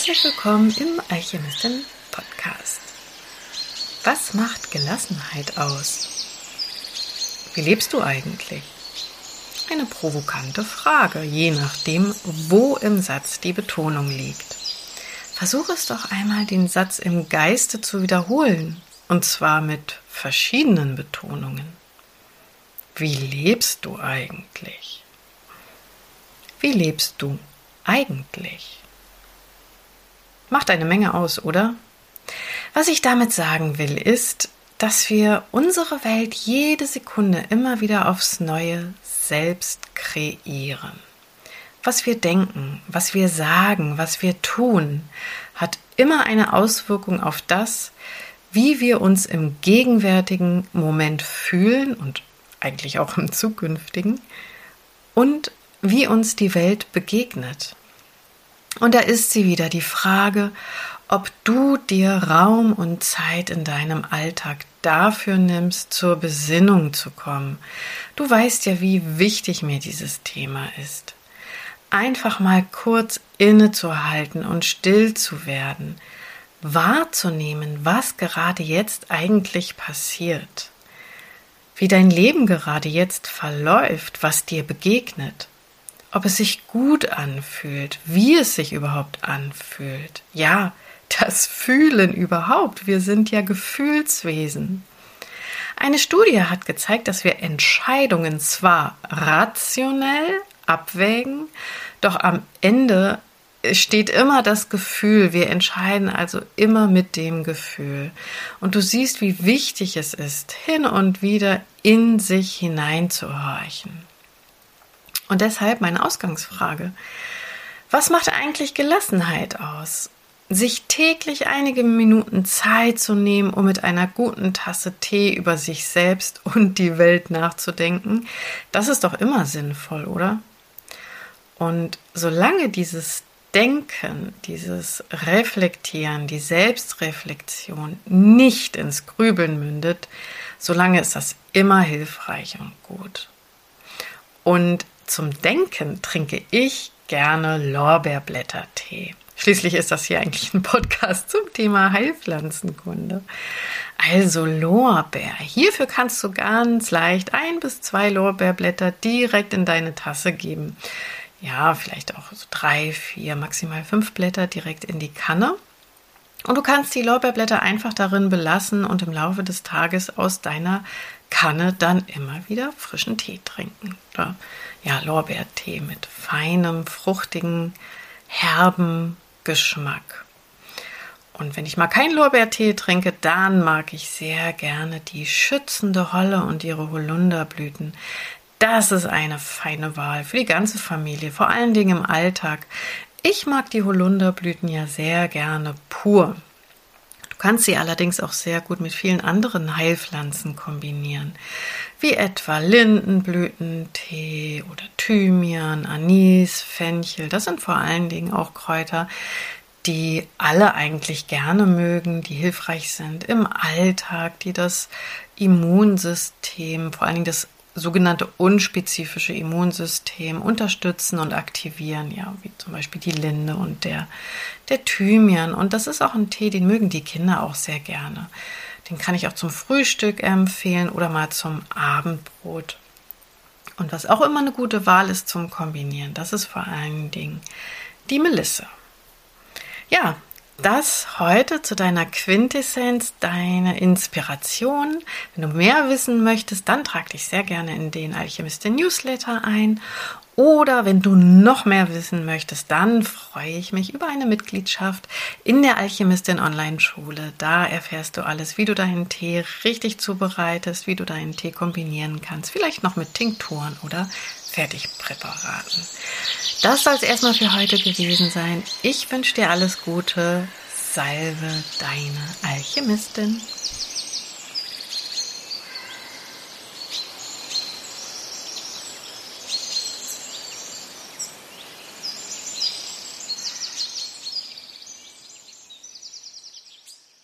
Herzlich willkommen im Alchemistin-Podcast. Was macht Gelassenheit aus? Wie lebst du eigentlich? Eine provokante Frage, je nachdem, wo im Satz die Betonung liegt. Versuche es doch einmal, den Satz im Geiste zu wiederholen, und zwar mit verschiedenen Betonungen. Wie lebst du eigentlich? Wie lebst du eigentlich? Macht eine Menge aus, oder? Was ich damit sagen will, ist, dass wir unsere Welt jede Sekunde immer wieder aufs Neue selbst kreieren. Was wir denken, was wir sagen, was wir tun, hat immer eine Auswirkung auf das, wie wir uns im gegenwärtigen Moment fühlen und eigentlich auch im zukünftigen und wie uns die Welt begegnet. Und da ist sie wieder, die Frage, ob du dir Raum und Zeit in deinem Alltag dafür nimmst, zur Besinnung zu kommen. Du weißt ja, wie wichtig mir dieses Thema ist. Einfach mal kurz innezuhalten und still zu werden, wahrzunehmen, was gerade jetzt eigentlich passiert, wie dein Leben gerade jetzt verläuft, was dir begegnet. Ob es sich gut anfühlt, wie es sich überhaupt anfühlt. Ja, das Fühlen überhaupt. Wir sind ja Gefühlswesen. Eine Studie hat gezeigt, dass wir Entscheidungen zwar rationell abwägen, doch am Ende steht immer das Gefühl. Wir entscheiden also immer mit dem Gefühl. Und du siehst, wie wichtig es ist, hin und wieder in sich hineinzuhorchen. Und deshalb meine Ausgangsfrage: Was macht eigentlich Gelassenheit aus? Sich täglich einige Minuten Zeit zu nehmen, um mit einer guten Tasse Tee über sich selbst und die Welt nachzudenken, das ist doch immer sinnvoll, oder? Und solange dieses Denken, dieses Reflektieren, die Selbstreflexion nicht ins Grübeln mündet, solange ist das immer hilfreich und gut. Und zum Denken trinke ich gerne Lorbeerblättertee. Schließlich ist das hier eigentlich ein Podcast zum Thema Heilpflanzenkunde. Also Lorbeer. Hierfür kannst du ganz leicht 1 bis 2 Lorbeerblätter direkt in deine Tasse geben. Ja, vielleicht auch so 3, 4, maximal 5 Blätter direkt in die Kanne. Und du kannst die Lorbeerblätter einfach darin belassen und im Laufe des Tages aus deiner Kanne dann immer wieder frischen Tee trinken. Oder ja, Lorbeertee mit feinem, fruchtigen, herben Geschmack. Und wenn ich mal keinen Lorbeertee trinke, dann mag ich sehr gerne die schützende Holle und ihre Holunderblüten. Das ist eine feine Wahl für die ganze Familie, vor allen Dingen im Alltag. Ich mag die Holunderblüten ja sehr gerne pur. Du kannst sie allerdings auch sehr gut mit vielen anderen Heilpflanzen kombinieren, wie etwa Lindenblütentee oder Thymian, Anis, Fenchel. Das sind vor allen Dingen auch Kräuter, die alle eigentlich gerne mögen, die hilfreich sind im Alltag, die das Immunsystem, vor allen Dingen das sogenannte unspezifische Immunsystem unterstützen und aktivieren, ja, wie zum Beispiel die Linde und der Thymian. Und das ist auch ein Tee, den mögen die Kinder auch sehr gerne. Den kann ich auch zum Frühstück empfehlen oder mal zum Abendbrot. Und was auch immer eine gute Wahl ist zum Kombinieren, das ist vor allen Dingen die Melisse. Ja, das heute zu deiner Quintessenz, deine Inspiration. Wenn du mehr wissen möchtest, dann trag dich sehr gerne in den Alchemistin Newsletter ein. Oder wenn du noch mehr wissen möchtest, dann freue ich mich über eine Mitgliedschaft in der Alchemistin Online-Schule. Da erfährst du alles, wie du deinen Tee richtig zubereitest, wie du deinen Tee kombinieren kannst, vielleicht noch mit Tinkturen oder Fertigpräparaten. Das soll es erstmal für heute gewesen sein. Ich wünsche dir alles Gute. Salve, deine Alchemistin.